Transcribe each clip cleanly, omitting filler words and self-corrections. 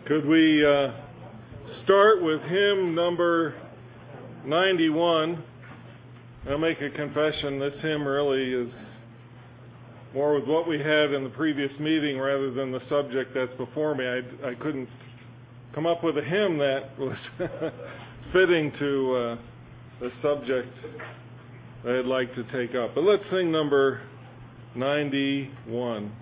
Could we start with hymn number 91? I'll make a confession. This hymn really is more with what we had in the previous meeting rather than the subject that's before me. I couldn't come up with a hymn that was fitting to the subject that I'd like to take up. But let's sing number 91.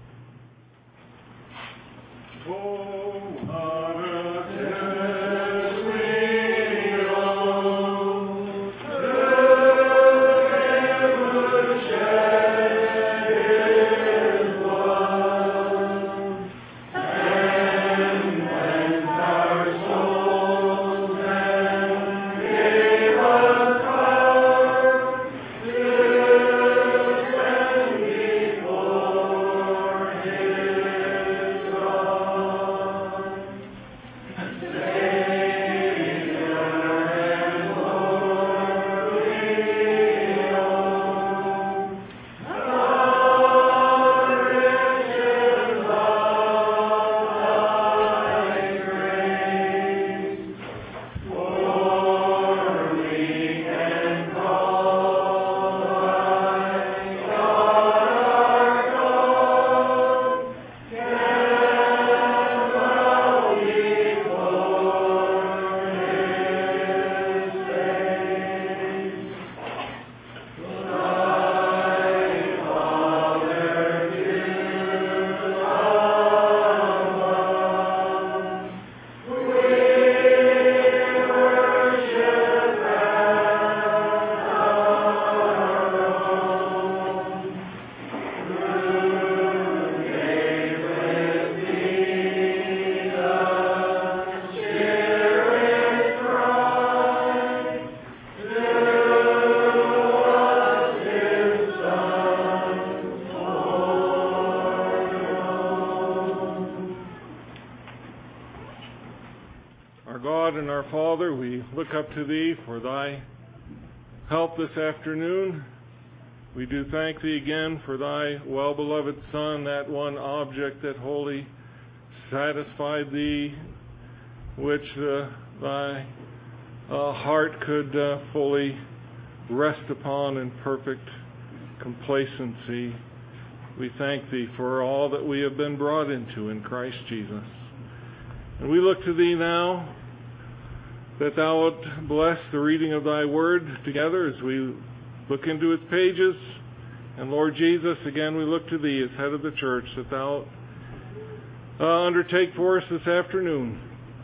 Look up to Thee for Thy help this afternoon. We do thank Thee again for Thy well-beloved Son, that one object that wholly satisfied Thee, which Thy heart could fully rest upon in perfect complacency. We thank Thee for all that we have been brought into in Christ Jesus. And we look to Thee now, that Thou wilt bless the reading of Thy Word together as we look into its pages. And Lord Jesus, again we look to Thee as head of the church, that Thou undertake for us this afternoon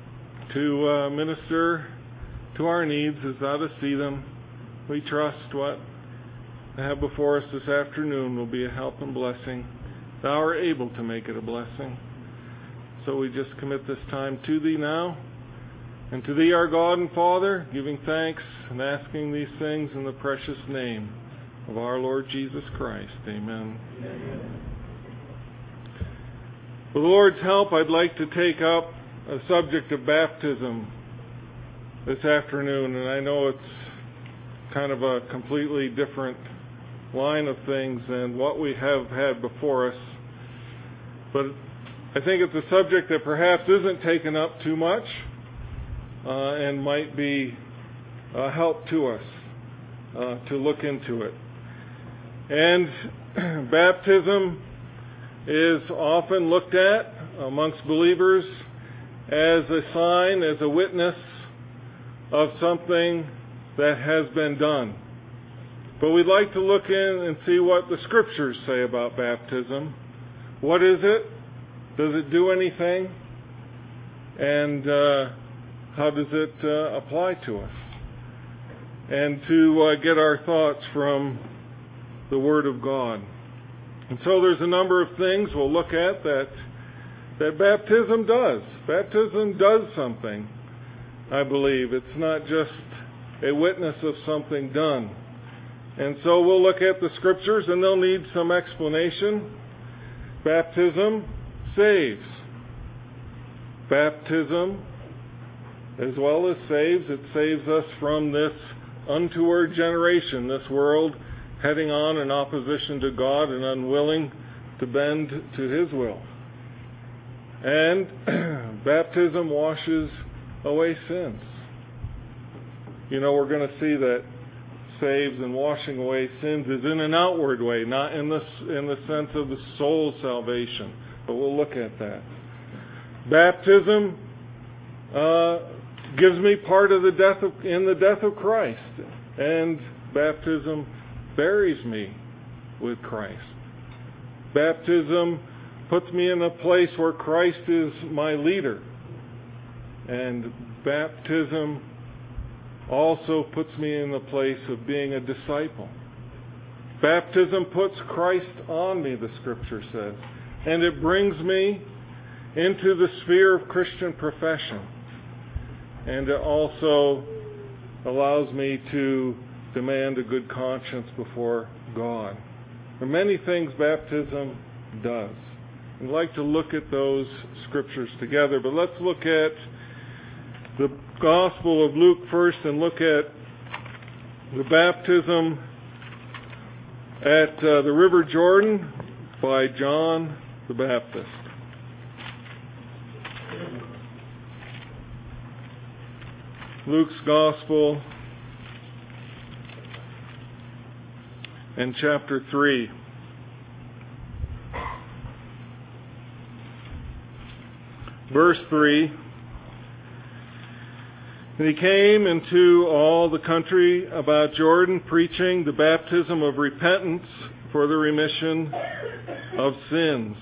to minister to our needs as Thou dost see them. We trust what I have before us this afternoon will be a help and blessing. Thou art able to make it a blessing. So we just commit this time to Thee now. And to Thee, our God and Father, giving thanks and asking these things in the precious name of our Lord Jesus Christ. Amen. Amen. With the Lord's help, I'd like to take up a subject of baptism this afternoon. And I know it's kind of a completely different line of things than what we have had before us. But I think it's a subject that perhaps isn't taken up too much. And might be a help to us to look into it. And baptism is often looked at amongst believers as a sign, as a witness of something that has been done. But we'd like to look in and see what the Scriptures say about baptism. What is it? Does it do anything? And how does it apply to us? And to get our thoughts from the Word of God. And so there's a number of things we'll look at that baptism does. Baptism does something, I believe. It's not just a witness of something done. And so we'll look at the Scriptures, and they'll need some explanation. Baptism saves. Baptism, as well as saves, it saves us from this untoward generation, this world heading on in opposition to God and unwilling to bend to His will. And baptism washes away sins. You know, we're going to see that saves and washing away sins is in an outward way, not in the sense of the soul's salvation. But we'll look at that. Baptism gives me part of the death of Christ, and baptism buries me with Christ. Baptism puts me in a place where Christ is my leader, and baptism also puts me in the place of being a disciple. Baptism puts Christ on me, the Scripture says, and it brings me into the sphere of Christian profession. And it also allows me to demand a good conscience before God. There are many things baptism does. I'd like to look at those scriptures together, but let's look at the Gospel of Luke first and look at the baptism at the River Jordan by John the Baptist. Luke's Gospel and chapter 3. Verse 3. And he came into all the country about Jordan, preaching the baptism of repentance for the remission of sins.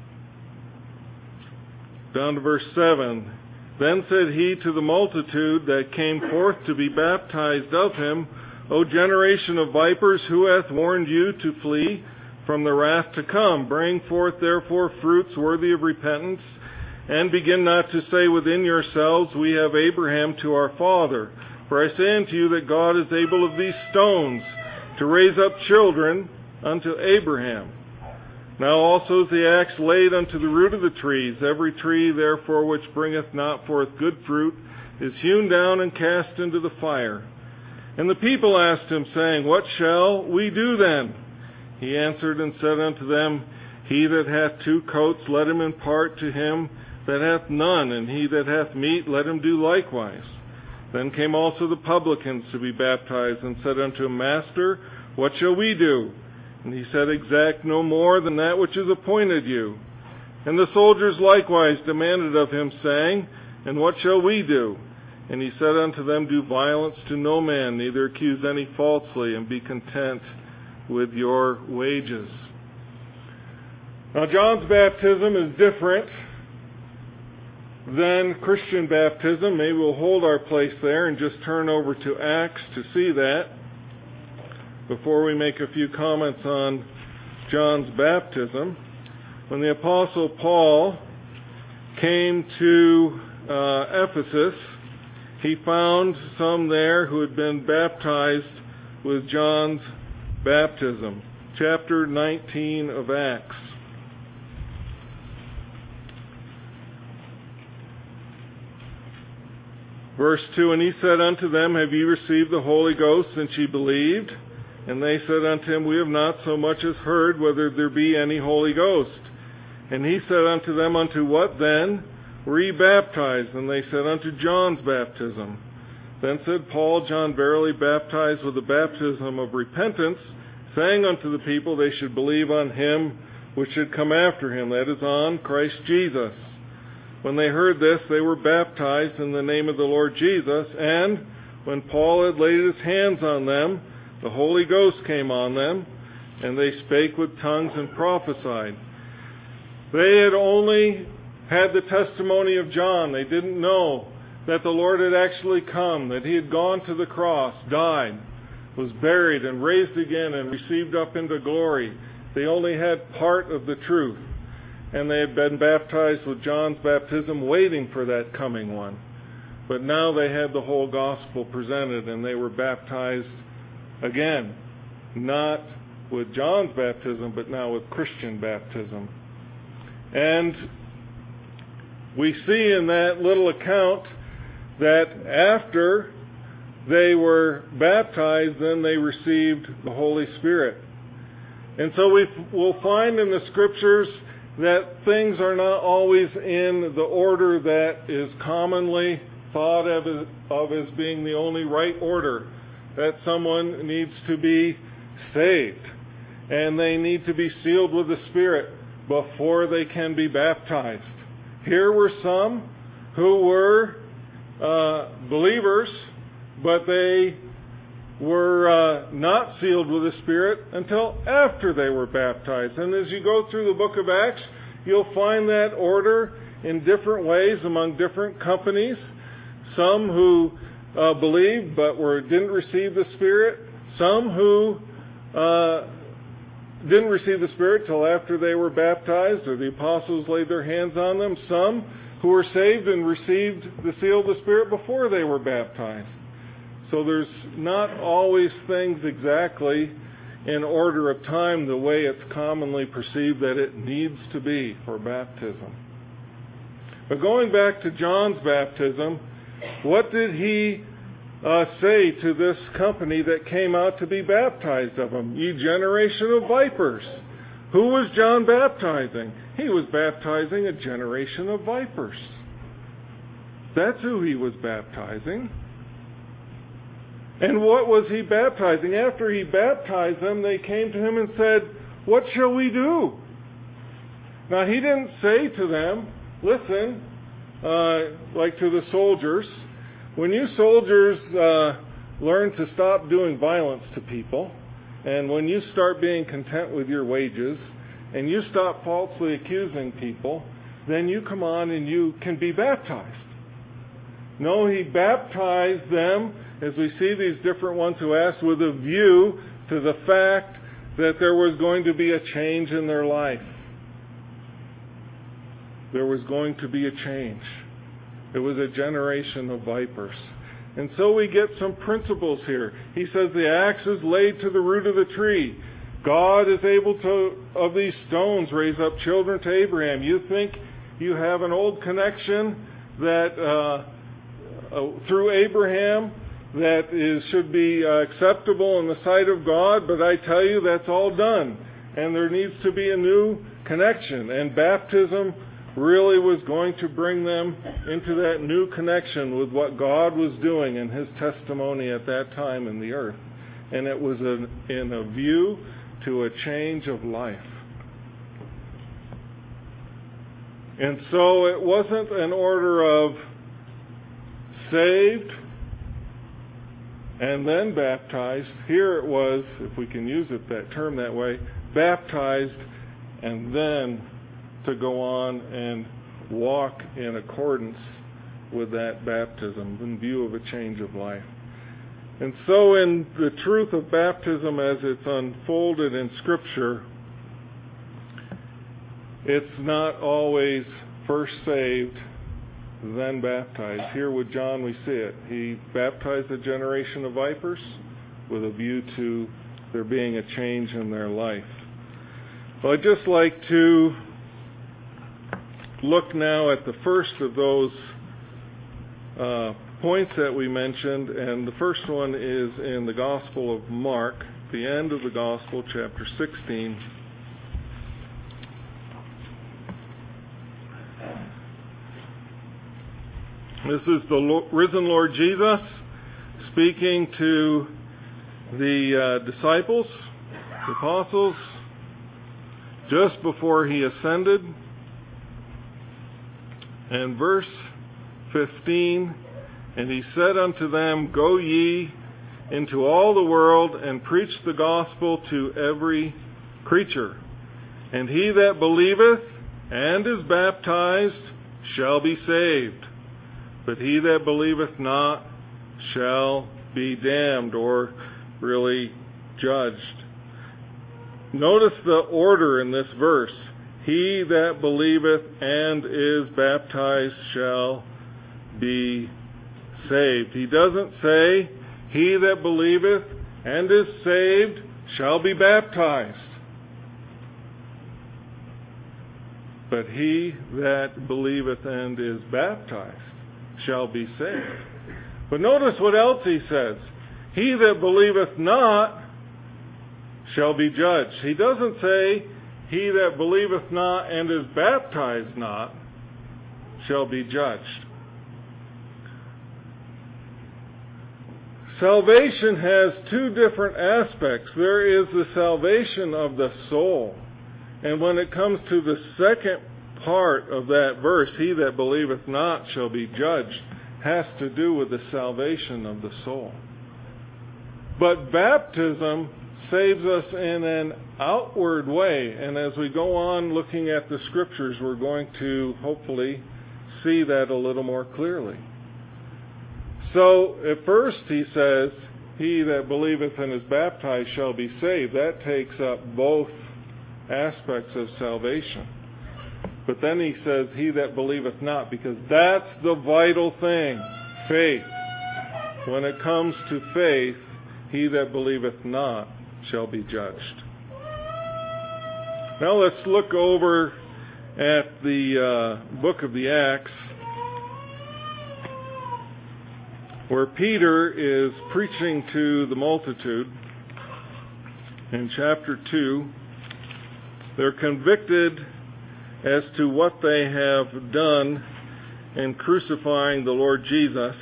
Down to verse 7. Then said he to the multitude that came forth to be baptized of him, O generation of vipers, who hath warned you to flee from the wrath to come? Bring forth therefore fruits worthy of repentance, and begin not to say within yourselves, We have Abraham to our father. For I say unto you that God is able of these stones to raise up children unto Abraham. Now also is the axe laid unto the root of the trees. Every tree therefore which bringeth not forth good fruit is hewn down and cast into the fire. And the people asked him, saying, What shall we do then? He answered and said unto them, He that hath 2 coats, let him impart to him that hath none, and he that hath meat, let him do likewise. Then came also the publicans to be baptized, and said unto him, Master, what shall we do? And he said, Exact no more than that which is appointed you. And the soldiers likewise demanded of him, saying, And what shall we do? And he said unto them, Do violence to no man, neither accuse any falsely, and be content with your wages. Now John's baptism is different than Christian baptism. Maybe we'll hold our place there and just turn over to Acts to see that before we make a few comments on John's baptism. When the Apostle Paul came to Ephesus, he found some there who had been baptized with John's baptism. Chapter 19 of Acts. Verse 2, And he said unto them, Have ye received the Holy Ghost since ye believed? And they said unto him, We have not so much as heard whether there be any Holy Ghost. And he said unto them, Unto what then were ye baptized? And they said, Unto John's baptism. Then said Paul, John verily baptized with the baptism of repentance, saying unto the people they should believe on him which should come after him, that is, on Christ Jesus. When they heard this, they were baptized in the name of the Lord Jesus, and when Paul had laid his hands on them, the Holy Ghost came on them, and they spake with tongues and prophesied. They had only had the testimony of John. They didn't know that the Lord had actually come, that he had gone to the cross, died, was buried, and raised again, and received up into glory. They only had part of the truth. And they had been baptized with John's baptism, waiting for that coming one. But now they had the whole gospel presented, and they were baptized again, not with John's baptism, but now with Christian baptism. And we see in that little account that after they were baptized, then they received the Holy Spirit. And so we'll find in the Scriptures that things are not always in the order that is commonly thought of as being the only right order, that someone needs to be saved, and they need to be sealed with the Spirit before they can be baptized. Here were some who were believers, but they were not sealed with the Spirit until after they were baptized. And as you go through the book of Acts, you'll find that order in different ways among different companies. Some who believed but didn't receive the Spirit. Some who didn't receive the Spirit till after they were baptized, or the apostles laid their hands on them. Some who were saved and received the seal of the Spirit before they were baptized. So there's not always things exactly in order of time the way it's commonly perceived that it needs to be for baptism. But going back to John's baptism, what did he say to this company that came out to be baptized of him? Ye generation of vipers. Who was John baptizing? He was baptizing a generation of vipers. That's who he was baptizing. And what was he baptizing? After he baptized them, they came to him and said, "What shall we do?" Now, he didn't say to them, listen, like to the soldiers, when you soldiers learn to stop doing violence to people, and when you start being content with your wages, and you stop falsely accusing people, then you come on and you can be baptized. No, he baptized them, as we see these different ones who asked, with a view to the fact that there was going to be a change in their life. There was going to be a change. It was a generation of vipers. And so we get some principles here. He says the axe is laid to the root of the tree. God is able to, of these stones, raise up children to Abraham. You think you have an old connection that through Abraham that should be acceptable in the sight of God, but I tell you that's all done. And there needs to be a new connection. And baptism really was going to bring them into that new connection with what God was doing in His testimony at that time in the earth. And it was in a view to a change of life. And so it wasn't an order of saved and then baptized. Here it was, if we can use it that term that way, baptized and then to go on and walk in accordance with that baptism in view of a change of life. And so in the truth of baptism as it's unfolded in Scripture, it's not always first saved, then baptized. Here with John we see it. He baptized a generation of vipers with a view to there being a change in their life. Well, I'd just like to look now at the first of those points that we mentioned, and the first one is in the Gospel of Mark, the end of the Gospel, chapter 16. This is the risen Lord Jesus speaking to the disciples, the apostles, just before He ascended. And verse 15, and He said unto them, Go ye into all the world and preach the gospel to every creature. And he that believeth and is baptized shall be saved, but he that believeth not shall be damned, or really judged. Notice the order in this verse. He that believeth and is baptized shall be saved. He doesn't say, he that believeth and is saved shall be baptized. But he that believeth and is baptized shall be saved. But notice what else he says. He that believeth not shall be judged. He doesn't say, he that believeth not and is baptized not shall be judged. Salvation has two different aspects. There is the salvation of the soul. And when it comes to the second part of that verse, he that believeth not shall be judged, has to do with the salvation of the soul. But baptism saves us in an outward way. And as we go on looking at the scriptures, we're going to hopefully see that a little more clearly. So at first he says, he that believeth and is baptized shall be saved. That takes up both aspects of salvation. But then he says, he that believeth not, because that's the vital thing, faith. When it comes to faith, he that believeth not shall be judged. Now let's look over at the book of the Acts, where Peter is preaching to the multitude. In chapter 2, they're convicted as to what they have done in crucifying the Lord Jesus.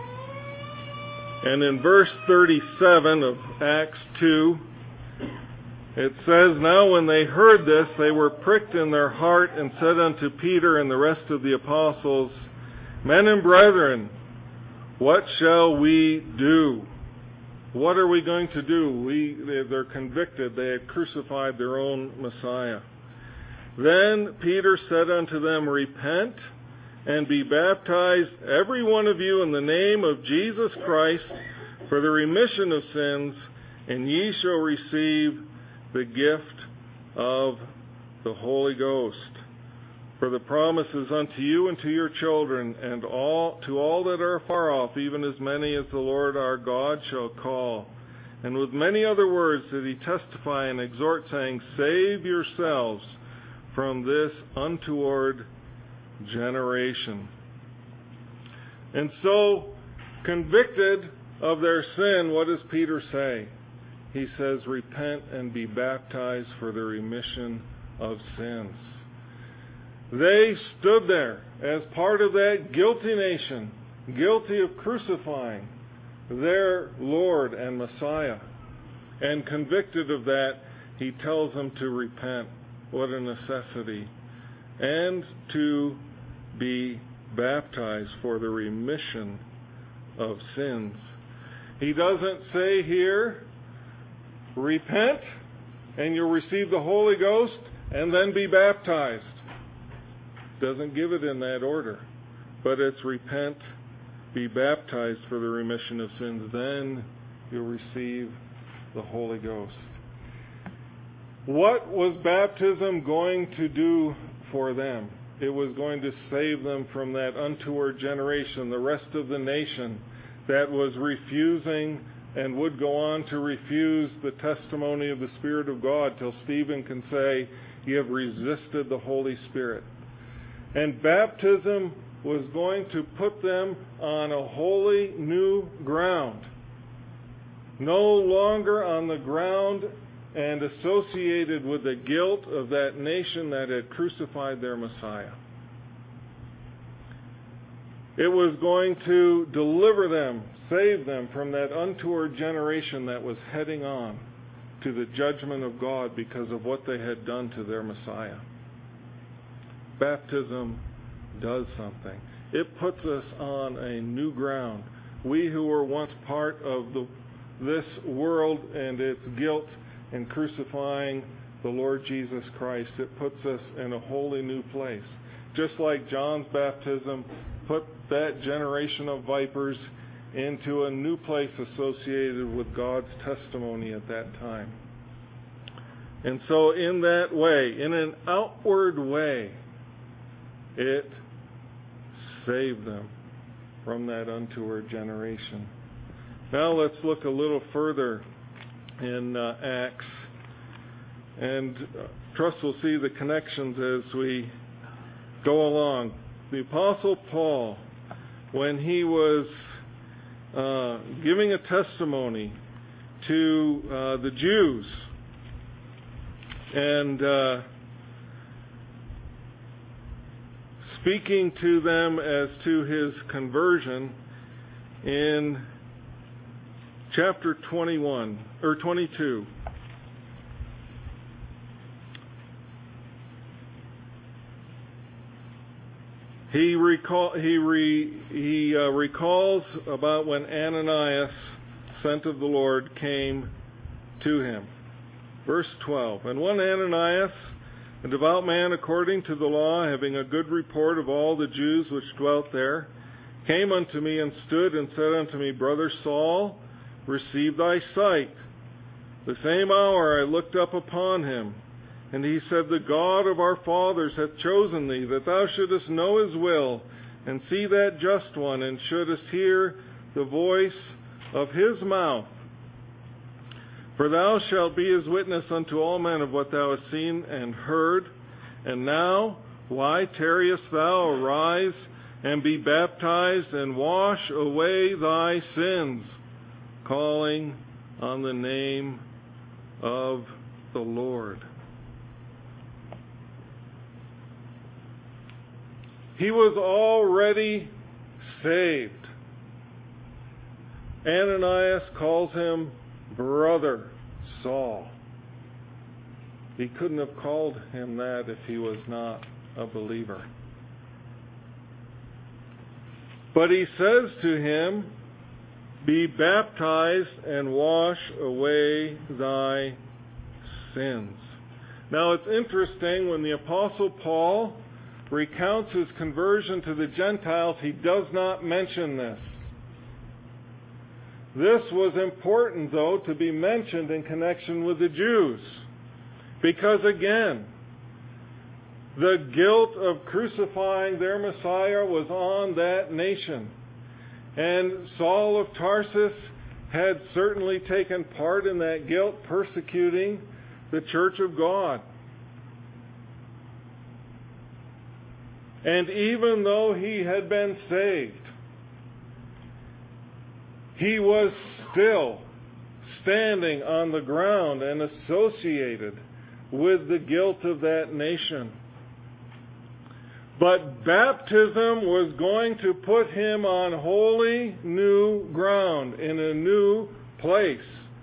And in verse 37 of Acts 2, it says, Now when they heard this, they were pricked in their heart and said unto Peter and the rest of the apostles, Men and brethren, what shall we do? What are we going to do? They're convicted. They had crucified their own Messiah. Then Peter said unto them, Repent and be baptized, every one of you, in the name of Jesus Christ, for the remission of sins, and ye shall receive the gift of the Holy Ghost. For the promise is unto you and to your children, and to all that are far off, even as many as the Lord our God shall call. And with many other words did he testify and exhort, saying, Save yourselves from this untoward generation. And so, convicted of their sin, what does Peter say? He says, Repent and be baptized for the remission of sins. They stood there as part of that guilty nation, guilty of crucifying their Lord and Messiah. And convicted of that, he tells them to repent. What a necessity. And to be baptized for the remission of sins. He doesn't say here, repent and you'll receive the Holy Ghost and then be baptized. Doesn't give it in that order. But it's repent, be baptized for the remission of sins, then you'll receive the Holy Ghost. What was baptism going to do for them? It was going to save them from that untoward generation, the rest of the nation that was refusing and would go on to refuse the testimony of the Spirit of God till Stephen can say, You have resisted the Holy Spirit. And baptism was going to put them on a wholly new ground. No longer on the ground and associated with the guilt of that nation that had crucified their Messiah. It was going to deliver them, save them from that untoward generation that was heading on to the judgment of God because of what they had done to their Messiah. Baptism does something. It puts us on a new ground. We who were once part of this world and its guilt in crucifying the Lord Jesus Christ, it puts us in a wholly new place. Just like John's baptism put that generation of vipers into a new place associated with God's testimony at that time. And so in that way, in an outward way, it saved them from that untoward generation. Now let's look a little further in Acts, and trust we'll see the connections as we go along. The Apostle Paul, when he was giving a testimony to the Jews, and speaking to them as to his conversion in chapter 22. He recalls about when Ananias, sent of the Lord, came to him. Verse 12, and one Ananias, a devout man according to the law, having a good report of all the Jews which dwelt there, came unto me and stood and said unto me, Brother Saul, receive thy sight. The same hour I looked up upon him, and he said, the God of our fathers hath chosen thee, that thou shouldest know his will, and see that just one, and shouldest hear the voice of his mouth. For thou shalt be his witness unto all men of what thou hast seen and heard. And now, why tarriest thou? Arise and be baptized, and wash away thy sins, calling on the name of the Lord. He was already saved. Ananias calls him Brother Saul. He couldn't have called him that if he was not a believer. But he says to him, be baptized and wash away thy sins. Now it's interesting, when the Apostle Paul recounts his conversion to the Gentiles, he does not mention this. This was important, though, to be mentioned in connection with the Jews. Because again, the guilt of crucifying their Messiah was on that nation. And Saul of Tarsus had certainly taken part in that guilt, persecuting the church of God. And even though he had been saved, he was still standing on the ground and associated with the guilt of that nation. But baptism was going to put him on holy new ground, in a new place.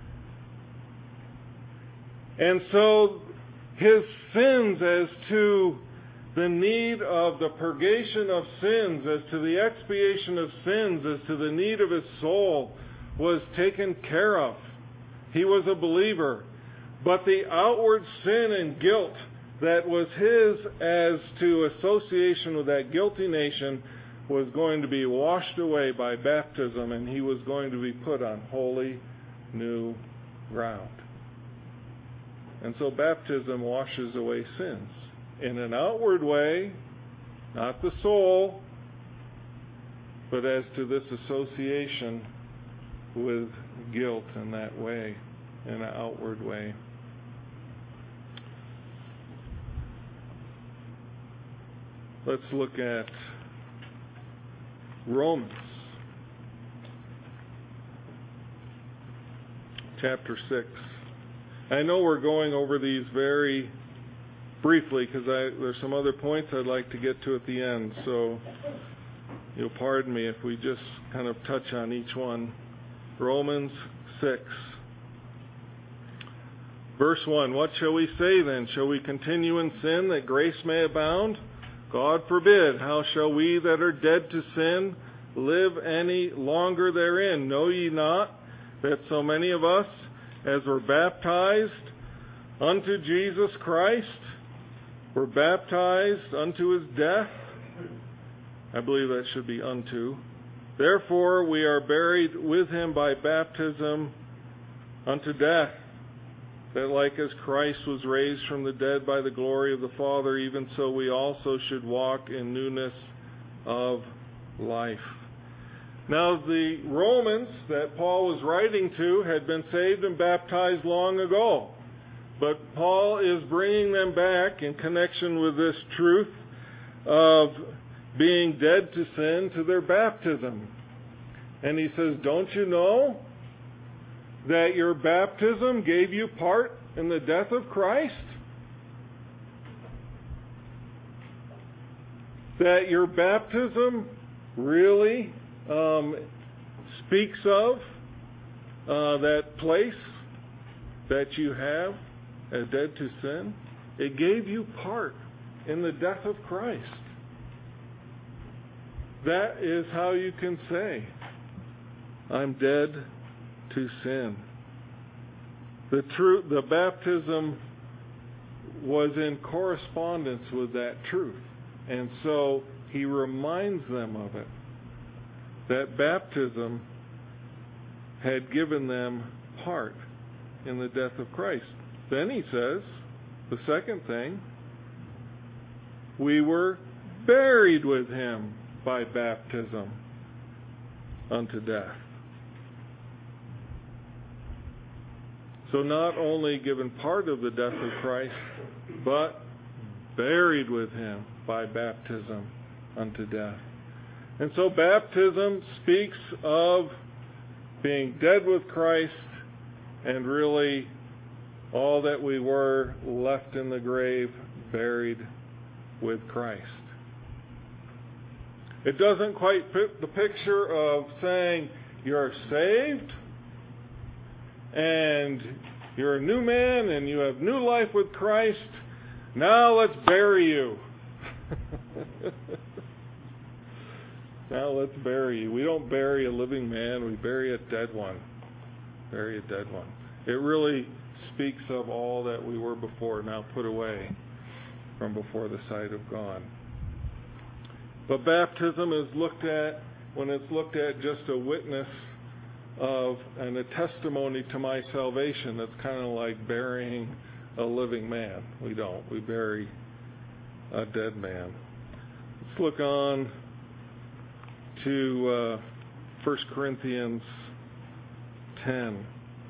And so his sins, as to the need of the purgation of sins, as to the expiation of sins, as to the need of his soul, was taken care of. He was a believer. But the outward sin and guilt that was his as to association with that guilty nation was going to be washed away by baptism, and he was going to be put on holy new ground. And so baptism washes away sins in an outward way, not the soul, but as to this association with guilt in that way, in an outward way. Let's look at Romans chapter 6. I know we're going over these very briefly because there's some other points I'd like to get to at the end, so you'll pardon me if we just kind of touch on each one. Romans 6. Verse 1, what shall we say then? Shall we continue in sin that grace may abound? God forbid. How shall we that are dead to sin live any longer therein? Know ye not that so many of us as were baptized unto Jesus Christ were baptized unto his death? I believe that should be unto. Therefore we are buried with him by baptism unto death, that like as Christ was raised from the dead by the glory of the Father, even so we also should walk in newness of life. Now the Romans that Paul was writing to had been saved and baptized long ago. But Paul is bringing them back in connection with this truth of being dead to sin to their baptism. And he says, don't you know that your baptism gave you part in the death of Christ? that your baptism really speaks of that place that you have as dead to sin. It gave you part in the death of Christ. That is how you can say, I'm dead to sin. The baptism was in correspondence with that truth. And so he reminds them of it. That baptism had given them part in the death of Christ. Then he says, the second thing, we were buried with him by baptism unto death. So not only given part of the death of Christ, but buried with him by baptism unto death. And so baptism speaks of being dead with Christ and really all that we were left in the grave, buried with Christ. It doesn't quite fit the picture of saying you're saved and you're a new man and you have new life with Christ. Now let's bury you. Now let's bury you. We don't bury a living man, we bury a dead one. Bury a dead one. It really speaks of all that we were before, now put away from before the sight of God. But baptism is looked at, when it's looked at, just a witness of and a testimony to my salvation. That's kind of like burying a living man. We don't. We bury a dead man. Let's look on to 1 Corinthians 10.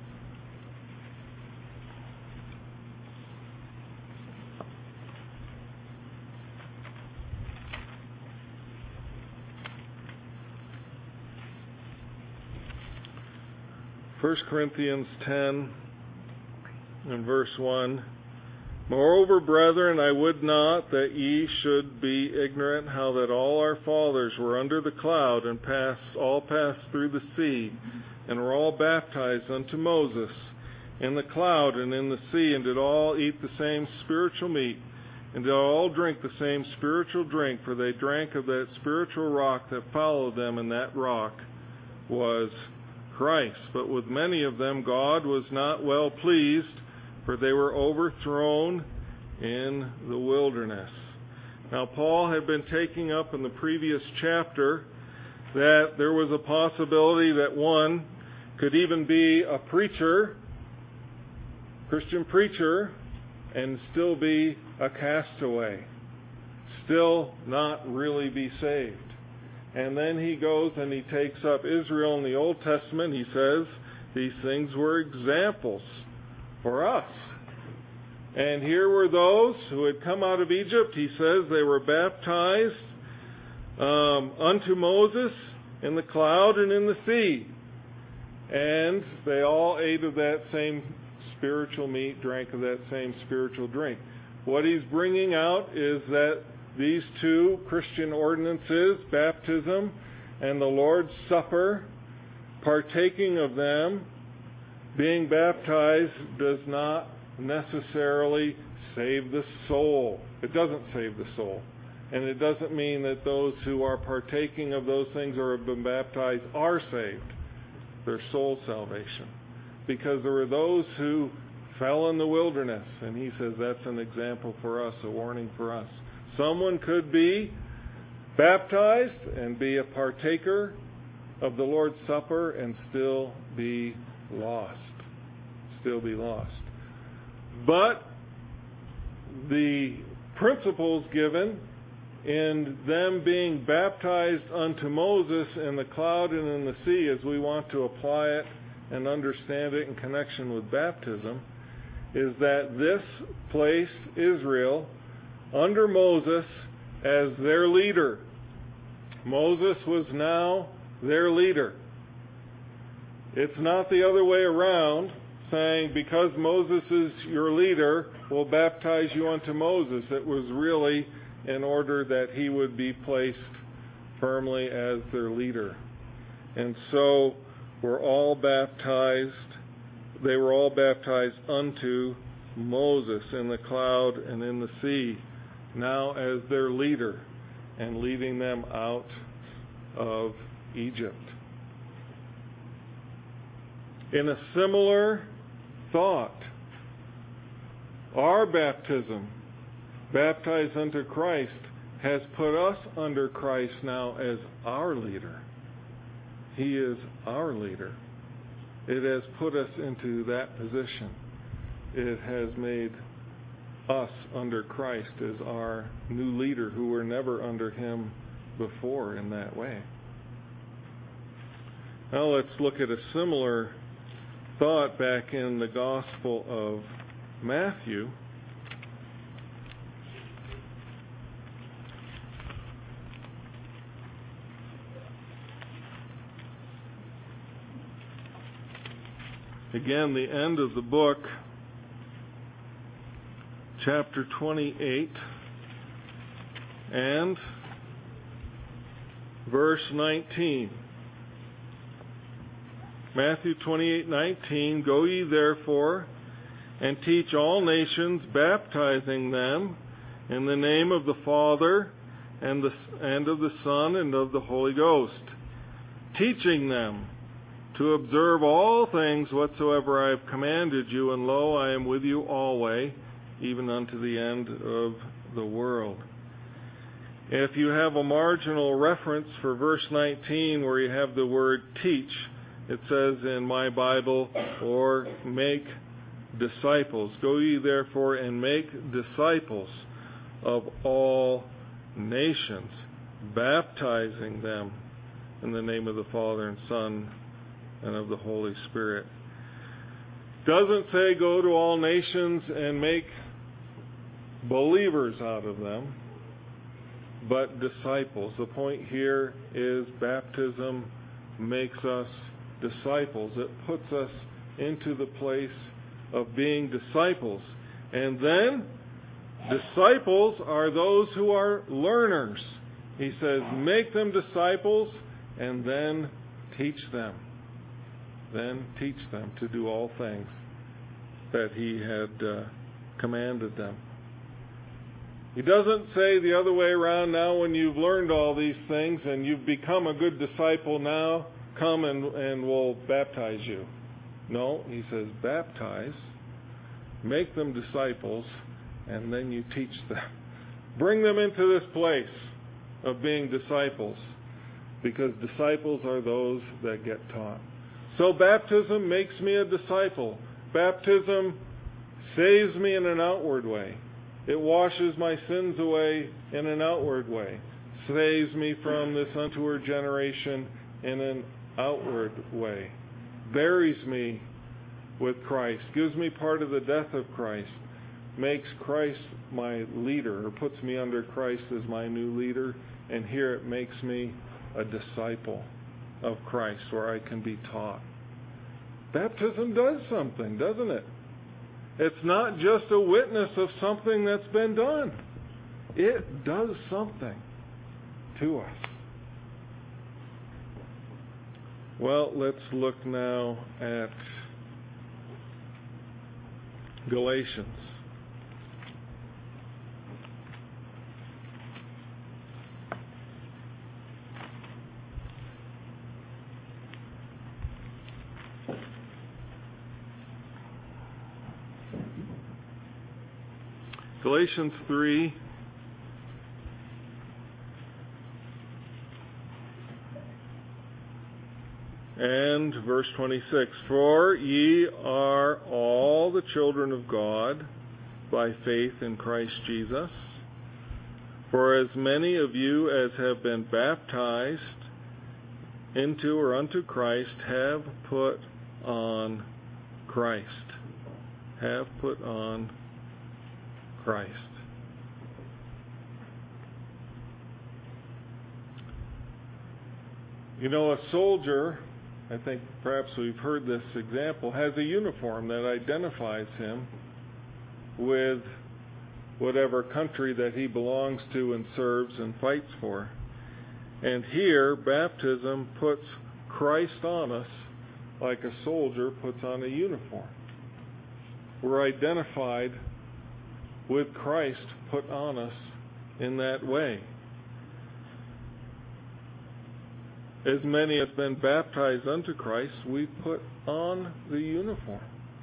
First Corinthians 10 and verse 1. Moreover, brethren, I would not that ye should be ignorant how that all our fathers were under the cloud and all passed through the sea, and were all baptized unto Moses in the cloud and in the sea, and did all eat the same spiritual meat, and did all drink the same spiritual drink, for they drank of that spiritual rock that followed them, and that rock was Christ. But with many of them God was not well pleased, for they were overthrown in the wilderness. Now, Paul had been taking up in the previous chapter that there was a possibility that one could even be a preacher, Christian preacher, and still be a castaway, still not really be saved. And then he goes and he takes up Israel in the Old Testament. He says these things were examples for us. And here were those who had come out of Egypt. He says they were baptized unto Moses in the cloud and in the sea. And they all ate of that same spiritual meat, drank of that same spiritual drink. What he's bringing out is that these two Christian ordinances, baptism and the Lord's Supper, partaking of them, being baptized, does not necessarily save the soul. It doesn't save the soul. And it doesn't mean that those who are partaking of those things or have been baptized are saved. Their soul salvation. Because there were those who fell in the wilderness. And he says that's an example for us, a warning for us. Someone could be baptized and be a partaker of the Lord's Supper and still be lost. Still be lost. But the principles given in them being baptized unto Moses in the cloud and in the sea, as we want to apply it and understand it in connection with baptism, is that this placed Israel under Moses as their leader. Moses was now their leader. It's not the other way around, saying because Moses is your leader, we'll baptize you unto Moses. It was really in order that he would be placed firmly as their leader. And so were all baptized. They were all baptized unto Moses in the cloud and in the sea, now as their leader, and leading them out of Egypt. In a similar thought, our baptism, baptized unto Christ, has put us under Christ now as our leader. He is our leader. It has put us into that position. It has made us under Christ as our new leader, who were never under him before in that way. Now let's look at a similar thought back in the Gospel of Matthew. Again, the end of the book, chapter 28 and verse 19. Matthew 28:19, "Go ye therefore and teach all nations, baptizing them in the name of the Father and of the Son and of the Holy Ghost, teaching them to observe all things whatsoever I have commanded you, and lo, I am with you always, even unto the end of the world." If you have a marginal reference for verse 19 where you have the word teach, it says in my Bible, or make disciples. Go ye therefore and make disciples of all nations, baptizing them in the name of the Father and Son and of the Holy Spirit. Doesn't say go to all nations and make believers out of them, but disciples. The point here is baptism makes us disciples. It puts us into the place of being disciples. And then disciples are those who are learners. He says, make them disciples and then teach them. Then teach them to do all things that he had commanded them. He doesn't say the other way around, now when you've learned all these things and you've become a good disciple, now come and we'll baptize you. No, he says baptize, make them disciples, and then you teach them. Bring them into this place of being disciples, because disciples are those that get taught. So baptism makes me a disciple. Baptism saves me in an outward way. It washes my sins away in an outward way. Saves me from this untoward generation in an outward way. Buries me with Christ. Gives me part of the death of Christ. Makes Christ my leader, or puts me under Christ as my new leader. And here it makes me a disciple of Christ, where I can be taught. Baptism does something, doesn't it? It's not just a witness of something that's been done. It does something to us. Well, let's look now at Galatians. Galatians 3, and verse 26. For ye are all the children of God by faith in Christ Jesus. For as many of you as have been baptized into or unto Christ have put on Christ. Have put on Christ. You know, a soldier, I think perhaps we've heard this example, has a uniform that identifies him with whatever country that he belongs to and serves and fights for. And here, baptism puts Christ on us like a soldier puts on a uniform. We're identified with Christ put on us in that way. As many have been baptized unto Christ, we put on the uniform.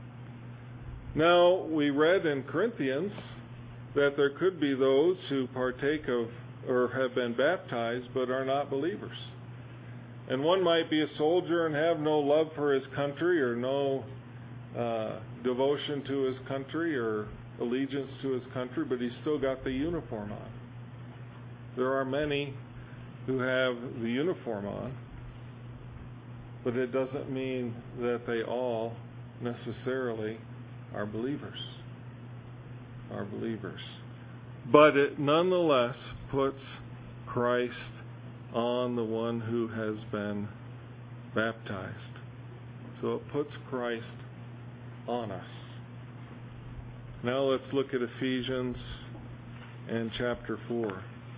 Now, we read in Corinthians that there could be those who partake of or have been baptized but are not believers. And one might be a soldier and have no love for his country or no devotion to his country or allegiance to his country, but he's still got the uniform on. There are many who have the uniform on, but it doesn't mean that they all necessarily are believers. Are believers. But it nonetheless puts Christ on the one who has been baptized. So it puts Christ on us. Now let's look at Ephesians and chapter 4.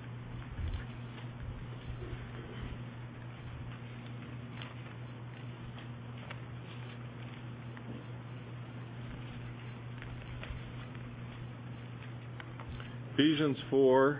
Ephesians 4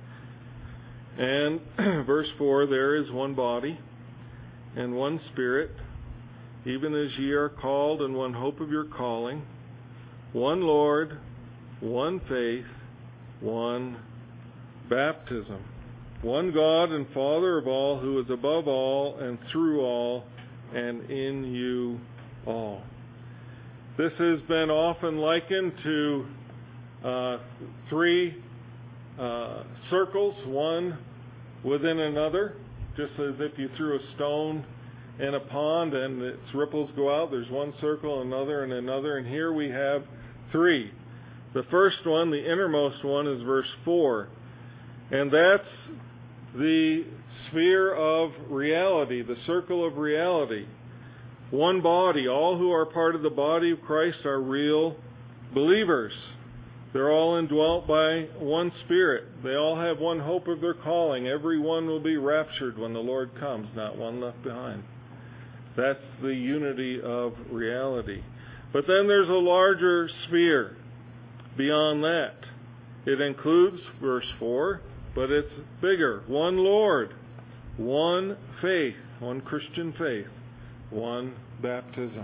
and verse 4, there is one body and one Spirit, even as ye are called in one hope of your calling, one Lord, one faith, one baptism, one God and Father of all, who is above all and through all and in you all. This has been often likened to three circles, one within another, just as if you threw a stone in a pond and its ripples go out. There's one circle, another, and another, and here we have three. The first one, the innermost one, is verse 4, and that's the sphere of reality, the circle of reality. One body. All who are part of the body of Christ are real believers. They're all indwelt by one Spirit. They all have one hope of their calling. Every one will be raptured when the Lord comes, not one left behind. That's the unity of reality. But then there's a larger sphere beyond that. It includes, verse 4, but it's bigger. One Lord, one faith, one Christian faith, one baptism.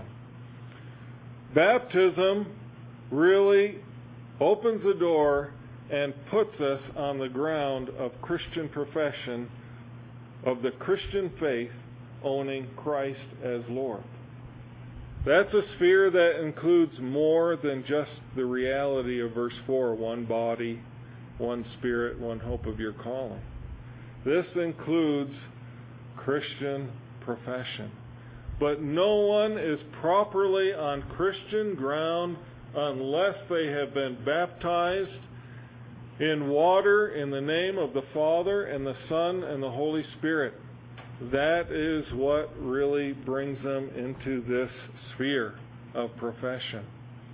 Baptism really opens the door and puts us on the ground of Christian profession, of the Christian faith, owning Christ as Lord. That's a sphere that includes more than just the reality of verse 4, one body, one Spirit, one hope of your calling. This includes Christian profession. But no one is properly on Christian ground unless they have been baptized in water in the name of the Father and the Son and the Holy Spirit. That is what really brings them into this sphere of profession.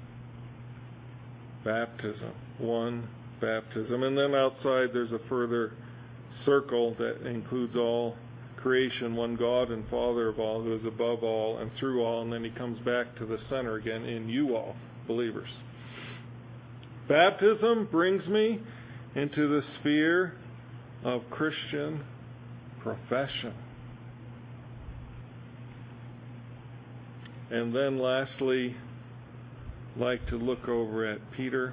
Baptism. One baptism. And then outside there's a further circle that includes all creation, one God and Father of all, who is above all and through all, and then he comes back to the center again, in you all, believers. Baptism brings me into the sphere of Christian profession. And then lastly, I'd like to look over at Peter.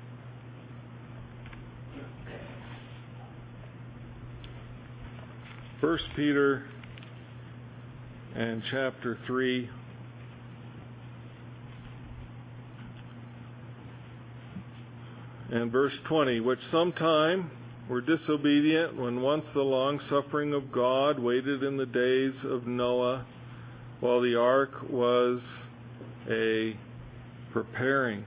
1 Peter and chapter 3. And verse 20, which sometime were disobedient when once the long suffering of God waited in the days of Noah, while the ark was a preparing,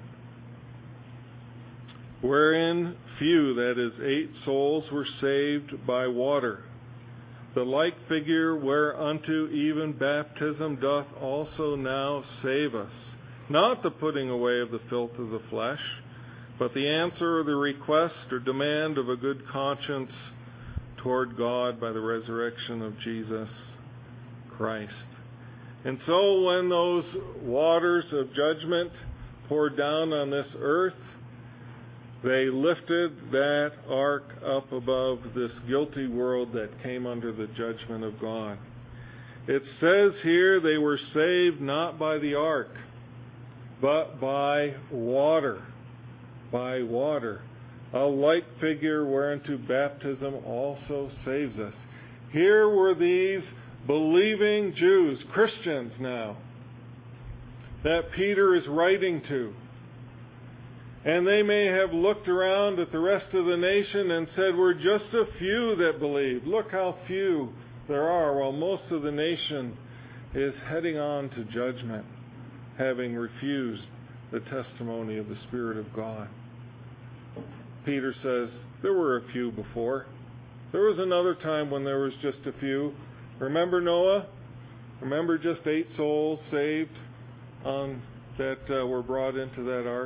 wherein few, that is 8 souls, were saved by water. The like figure whereunto even baptism doth also now save us, not the putting away of the filth of the flesh, but the answer or the request or demand of a good conscience toward God by the resurrection of Jesus Christ. And so when those waters of judgment poured down on this earth, they lifted that ark up above this guilty world that came under the judgment of God. It says here they were saved not by the ark, but by water. By water. A like figure whereunto baptism also saves us. Here were these believing Jews, Christians now, that Peter is writing to. And they may have looked around at the rest of the nation and said, we're just a few that believe. Look how few there are, while most of the nation is heading on to judgment, having refused the testimony of the Spirit of God. Peter says, there were a few before. There was another time when there was just a few. Remember Noah? Remember just 8 souls saved that were brought into that ark?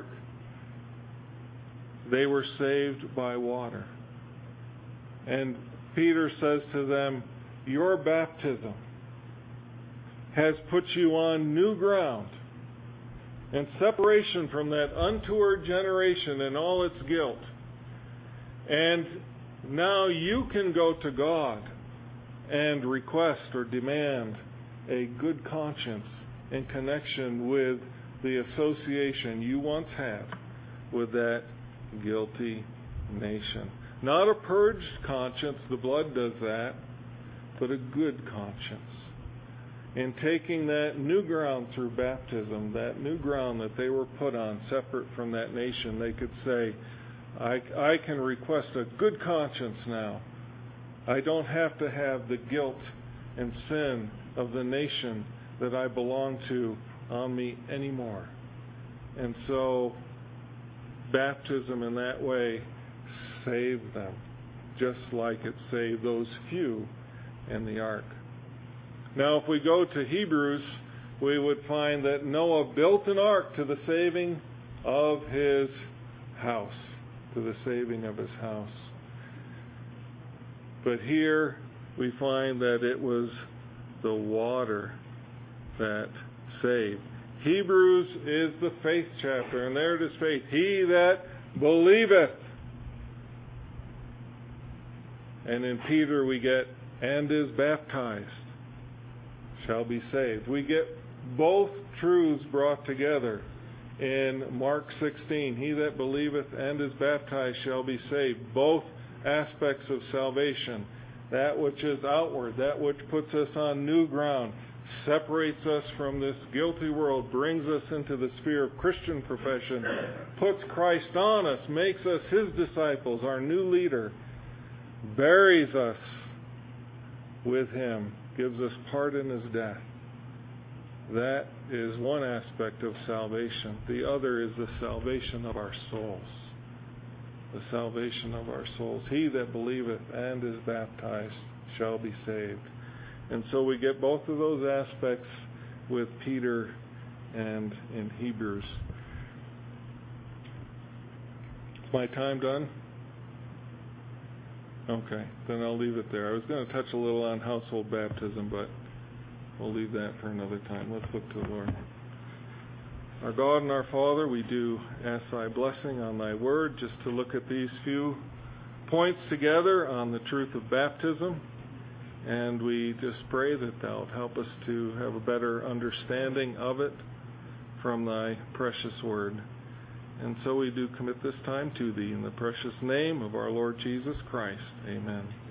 They were saved by water. And Peter says to them, your baptism has put you on new ground and separation from that untoward generation and all its guilt. And now you can go to God and request or demand a good conscience in connection with the association you once had with that guilty nation. Not a purged conscience, the blood does that, but a good conscience. In taking that new ground through baptism, that new ground that they were put on separate from that nation, they could say, I can request a good conscience now. I don't have to have the guilt and sin of the nation that I belong to on me anymore. And so baptism in that way saved them, just like it saved those few in the ark. Now, if we go to Hebrews, we would find that Noah built an ark to the saving of his house. To the saving of his house. But here we find that it was the water that saved. Hebrews is the faith chapter, and there it is faith. He that believeth. And in Peter we get, and is baptized, shall be saved. We get both truths brought together in Mark 16. He that believeth and is baptized shall be saved. Both aspects of salvation. That which is outward, that which puts us on new ground, separates us from this guilty world, brings us into the sphere of Christian profession, puts Christ on us, makes us His disciples, our new leader, buries us with Him, gives us part in His death. That is one aspect of salvation. The other is the salvation of our souls. The salvation of our souls. He that believeth and is baptized shall be saved. And so we get both of those aspects with Peter and in Hebrews. Is my time done? Okay, then I'll leave it there. I was going to touch a little on household baptism, but we'll leave that for another time. Let's look to the Lord. Our God and our Father, we do ask Thy blessing on Thy Word, just to look at these few points together on the truth of baptism. And we just pray that Thou would help us to have a better understanding of it from Thy precious Word. And so we do commit this time to Thee in the precious name of our Lord Jesus Christ. Amen.